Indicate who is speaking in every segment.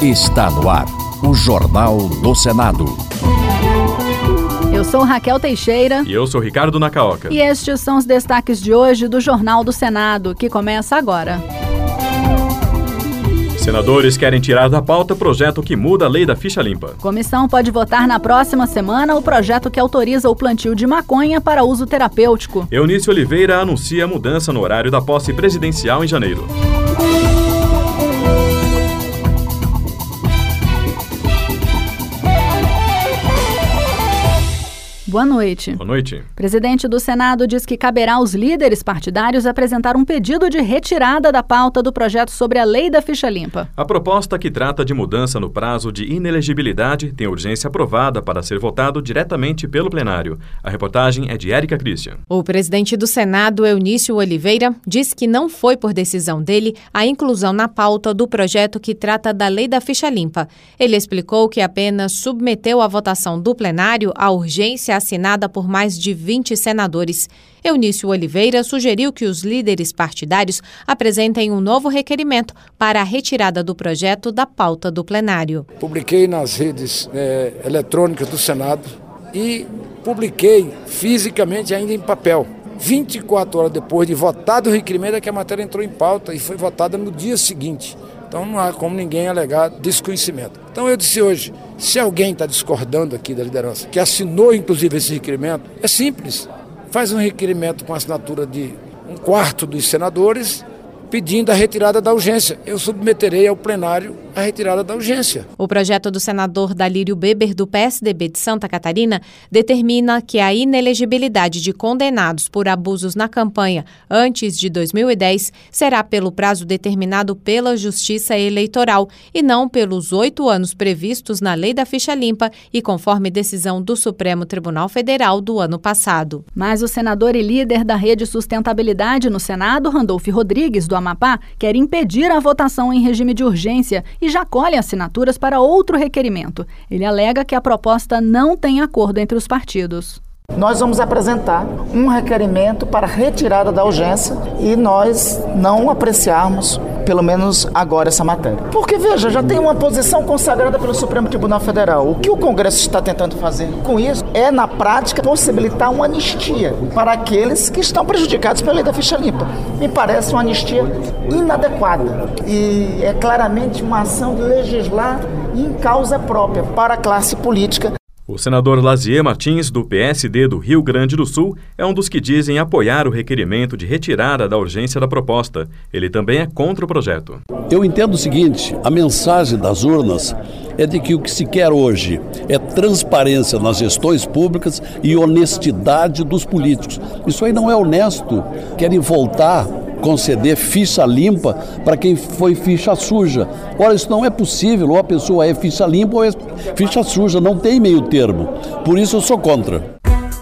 Speaker 1: Está no ar, o Jornal do Senado.
Speaker 2: Eu sou Raquel Teixeira.
Speaker 3: E eu sou Ricardo Nacaoca.
Speaker 2: E estes são os destaques de hoje do Jornal do Senado, que começa agora.
Speaker 3: Senadores querem tirar da pauta projeto que muda a lei da ficha limpa.
Speaker 2: Comissão pode votar na próxima semana o projeto que autoriza o plantio de maconha para uso terapêutico.
Speaker 3: Eunice Oliveira anuncia mudança no horário da posse presidencial em janeiro.
Speaker 2: Boa noite.
Speaker 3: Boa noite.
Speaker 2: O presidente do Senado diz que caberá aos líderes partidários apresentar um pedido de retirada da pauta do projeto sobre a lei da ficha limpa.
Speaker 3: A proposta, que trata de mudança no prazo de inelegibilidade, tem urgência aprovada para ser votado diretamente pelo plenário. A reportagem é de Érica Christian.
Speaker 4: O presidente do Senado, Eunice Oliveira, diz que não foi por decisão dele a inclusão na pauta do projeto que trata da lei da ficha limpa. Ele explicou que apenas submeteu à votação do plenário a urgência assinada por mais de 20 senadores. Eunice Oliveira sugeriu que os líderes partidários apresentem um novo requerimento para a retirada do projeto da pauta do plenário.
Speaker 5: Publiquei nas redes eletrônicas do Senado e publiquei fisicamente ainda em papel. 24 horas depois de votado o requerimento é que a matéria entrou em pauta e foi votada no dia seguinte. Então não há como ninguém alegar desconhecimento. Então eu disse hoje, se alguém está discordando aqui da liderança, que assinou inclusive esse requerimento, é simples. Faz um requerimento com a assinatura de 1/4 dos senadores, pedindo a retirada da urgência. Eu submeterei ao plenário a retirada da urgência.
Speaker 4: O projeto do senador Dalírio Beber, do PSDB de Santa Catarina, determina que a inelegibilidade de condenados por abusos na campanha antes de 2010 será pelo prazo determinado pela Justiça Eleitoral e não pelos 8 anos previstos na Lei da Ficha Limpa e conforme decisão do Supremo Tribunal Federal do ano passado.
Speaker 2: Mas o senador e líder da Rede Sustentabilidade no Senado, Randolfo Rodrigues, do Amapá, quer impedir a votação em regime de urgência e já colhe assinaturas para outro requerimento. Ele alega que a proposta não tem acordo entre os partidos.
Speaker 6: Nós vamos apresentar um requerimento para retirada da urgência e nós não apreciarmos, pelo menos agora, essa matéria. Porque, veja, já tem uma posição consagrada pelo Supremo Tribunal Federal. O que o Congresso está tentando fazer com isso é, na prática, possibilitar uma anistia para aqueles que estão prejudicados pela lei da ficha limpa. Me parece uma anistia inadequada e é claramente uma ação de legislar em causa própria para a classe política.
Speaker 3: O senador Lazier Martins, do PSD do Rio Grande do Sul, é um dos que dizem apoiar o requerimento de retirada da urgência da proposta. Ele também é contra o projeto.
Speaker 7: Eu entendo o seguinte, a mensagem das urnas é de que o que se quer hoje é transparência nas gestões públicas e honestidade dos políticos. Isso aí não é honesto. Querem voltar conceder ficha limpa para quem foi ficha suja. Ora, isso não é possível, ou a pessoa é ficha limpa ou é ficha suja, não tem meio termo. Por isso eu sou contra.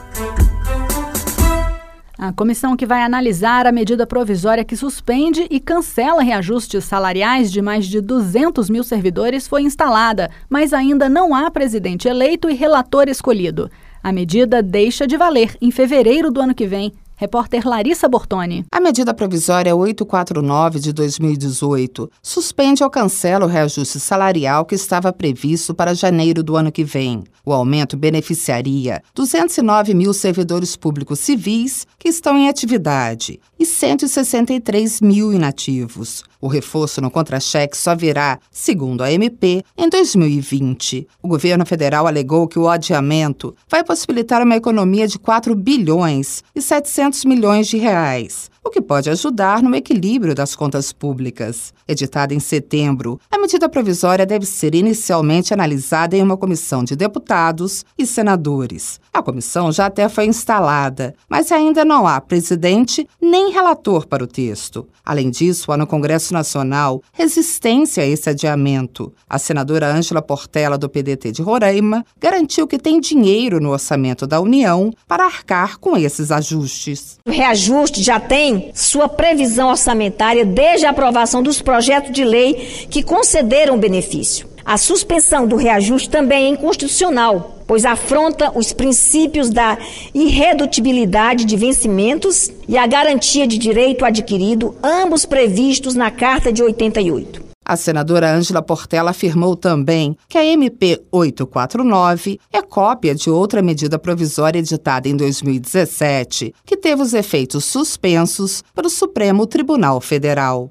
Speaker 2: A comissão que vai analisar a medida provisória que suspende e cancela reajustes salariais de mais de 200 mil servidores foi instalada, mas ainda não há presidente eleito e relator escolhido. A medida deixa de valer em fevereiro do ano que vem. Repórter Larissa Bortoni.
Speaker 8: A medida provisória 849 de 2018 suspende ou cancela o reajuste salarial que estava previsto para janeiro do ano que vem. O aumento beneficiaria 209 mil servidores públicos civis que estão em atividade e 163 mil inativos. O reforço no contra-cheque só virá, segundo a MP, em 2020. O governo federal alegou que o adiamento vai possibilitar uma economia de 4 bilhões e 700 milhões de reais, o que pode ajudar no equilíbrio das contas públicas. Editada em setembro, a medida provisória deve ser inicialmente analisada em uma comissão de deputados e senadores. A comissão já até foi instalada, mas ainda não há presidente nem relator para o texto. Além disso, há no Congresso Nacional resistência a esse adiamento. A senadora Ângela Portela, do PDT de Roraima, garantiu que tem dinheiro no orçamento da União para arcar com esses ajustes.
Speaker 9: O reajuste já tem sua previsão orçamentária desde a aprovação dos projetos de lei que concederam o benefício. A suspensão do reajuste também é inconstitucional, pois afronta os princípios da irredutibilidade de vencimentos e a garantia de direito adquirido, ambos previstos na Carta de 88.
Speaker 8: A senadora Ângela Portela afirmou também que a MP 849 é cópia de outra medida provisória editada em 2017, que teve os efeitos suspensos pelo Supremo Tribunal Federal.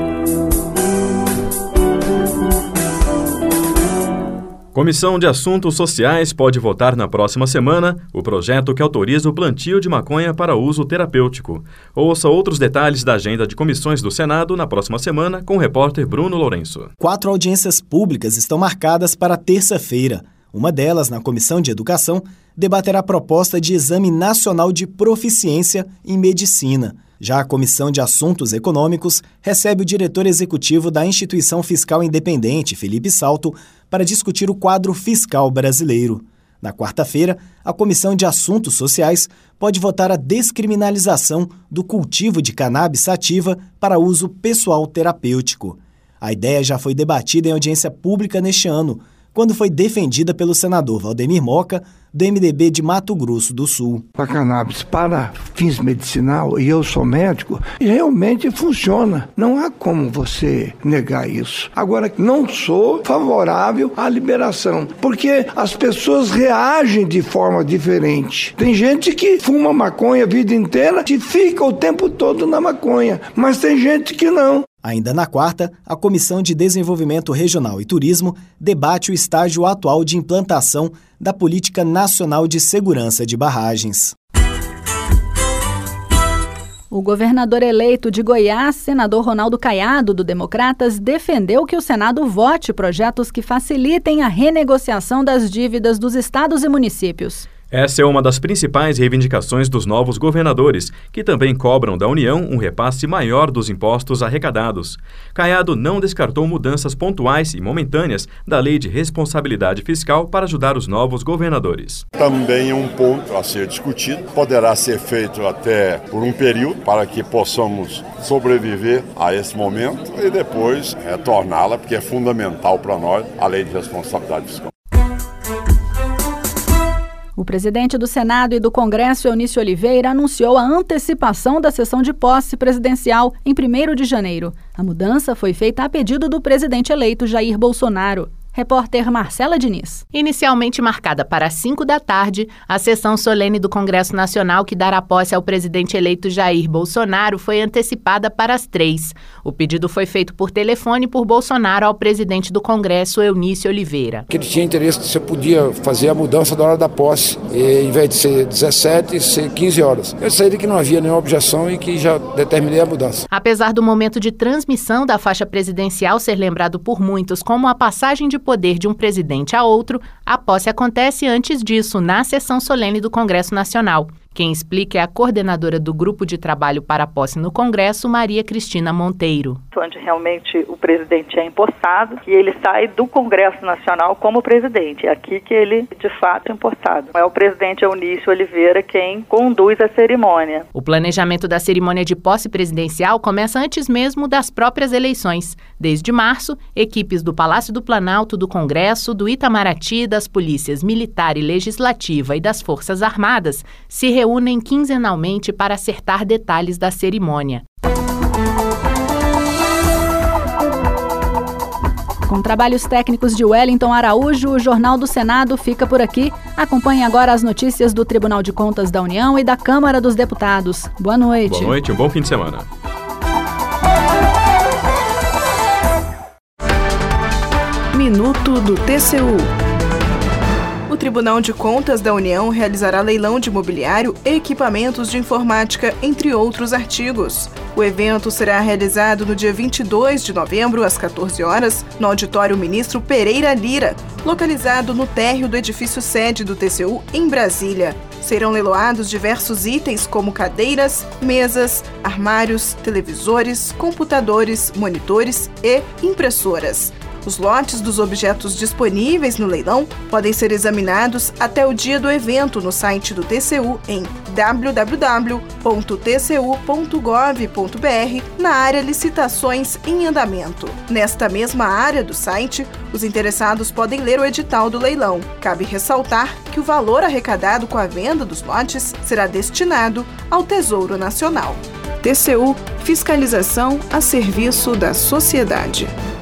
Speaker 3: Comissão de Assuntos Sociais pode votar na próxima semana o projeto que autoriza o plantio de maconha para uso terapêutico. Ouça outros detalhes da agenda de comissões do Senado na próxima semana com o repórter Bruno Lourenço.
Speaker 10: 4 audiências públicas estão marcadas para terça-feira. Uma delas, na Comissão de Educação, debaterá a proposta de Exame Nacional de Proficiência em Medicina. Já a Comissão de Assuntos Econômicos recebe o diretor executivo da Instituição Fiscal Independente, Felipe Salto, para discutir o quadro fiscal brasileiro. Na quarta-feira, a Comissão de Assuntos Sociais pode votar a descriminalização do cultivo de cannabis sativa para uso pessoal terapêutico. A ideia já foi debatida em audiência pública neste ano, quando foi defendida pelo senador Valdemir Moca, do MDB de Mato Grosso do Sul.
Speaker 11: A cannabis para fins medicinal, e eu sou médico, realmente funciona. Não há como você negar isso. Agora, não sou favorável à liberação, porque as pessoas reagem de forma diferente. Tem gente que fuma maconha a vida inteira e fica o tempo todo na maconha, mas tem gente que não.
Speaker 10: Ainda na quarta, a Comissão de Desenvolvimento Regional e Turismo debate o estágio atual de implantação da Política Nacional de Segurança de Barragens.
Speaker 2: O governador eleito de Goiás, senador Ronaldo Caiado, do Democratas, defendeu que o Senado vote projetos que facilitem a renegociação das dívidas dos estados e municípios.
Speaker 3: Essa é uma das principais reivindicações dos novos governadores, que também cobram da União um repasse maior dos impostos arrecadados. Caiado não descartou mudanças pontuais e momentâneas da Lei de Responsabilidade Fiscal para ajudar os novos governadores.
Speaker 12: Também é um ponto a ser discutido, poderá ser feito até por um período para que possamos sobreviver a esse momento e depois retorná-la, porque é fundamental para nós a Lei de Responsabilidade Fiscal.
Speaker 2: O presidente do Senado e do Congresso, Eunício Oliveira, anunciou a antecipação da sessão de posse presidencial em 1º de janeiro. A mudança foi feita a pedido do presidente eleito Jair Bolsonaro. Repórter Marcela Diniz.
Speaker 4: Inicialmente marcada para as 5 da tarde, a sessão solene do Congresso Nacional que dará posse ao presidente eleito Jair Bolsonaro foi antecipada para as 3. O pedido foi feito por telefone por Bolsonaro ao presidente do Congresso, Eunício Oliveira.
Speaker 5: Que ele tinha interesse, você podia fazer a mudança da hora da posse, e, em vez de ser 17, ser 15 horas. Eu sei que não havia nenhuma objeção e que já determinei a mudança.
Speaker 4: Apesar do momento de transmissão da faixa presidencial ser lembrado por muitos como a passagem de poder de um presidente a outro, a posse acontece antes disso, na sessão solene do Congresso Nacional. Quem explica é a coordenadora do Grupo de Trabalho para a Posse no Congresso, Maria Cristina Monteiro.
Speaker 13: Onde realmente o presidente é empossado e ele sai do Congresso Nacional como presidente. É aqui que ele, de fato, é empossado. É o presidente Eunício Oliveira quem conduz a cerimônia.
Speaker 4: O planejamento da cerimônia de posse presidencial começa antes mesmo das próprias eleições. Desde março, equipes do Palácio do Planalto, do Congresso, do Itamaraty, das polícias militar e legislativa e das Forças Armadas se reúnem quinzenalmente para acertar detalhes da cerimônia.
Speaker 2: Com trabalhos técnicos de Wellington Araújo, o Jornal do Senado fica por aqui. Acompanhe agora as notícias do Tribunal de Contas da União e da Câmara dos Deputados. Boa noite.
Speaker 3: Boa noite, um bom fim de semana.
Speaker 14: Minuto do TCU. O Tribunal de Contas da União realizará leilão de mobiliário e equipamentos de informática, entre outros artigos. O evento será realizado no dia 22 de novembro, às 14 horas, no Auditório Ministro Pereira Lira, localizado no térreo do edifício sede do TCU, em Brasília. Serão leiloados diversos itens como cadeiras, mesas, armários, televisores, computadores, monitores e impressoras. Os lotes dos objetos disponíveis no leilão podem ser examinados até o dia do evento no site do TCU em www.tcu.gov.br na área Licitações em Andamento. Nesta mesma área do site, os interessados podem ler o edital do leilão. Cabe ressaltar que o valor arrecadado com a venda dos lotes será destinado ao Tesouro Nacional. TCU, fiscalização a serviço da sociedade.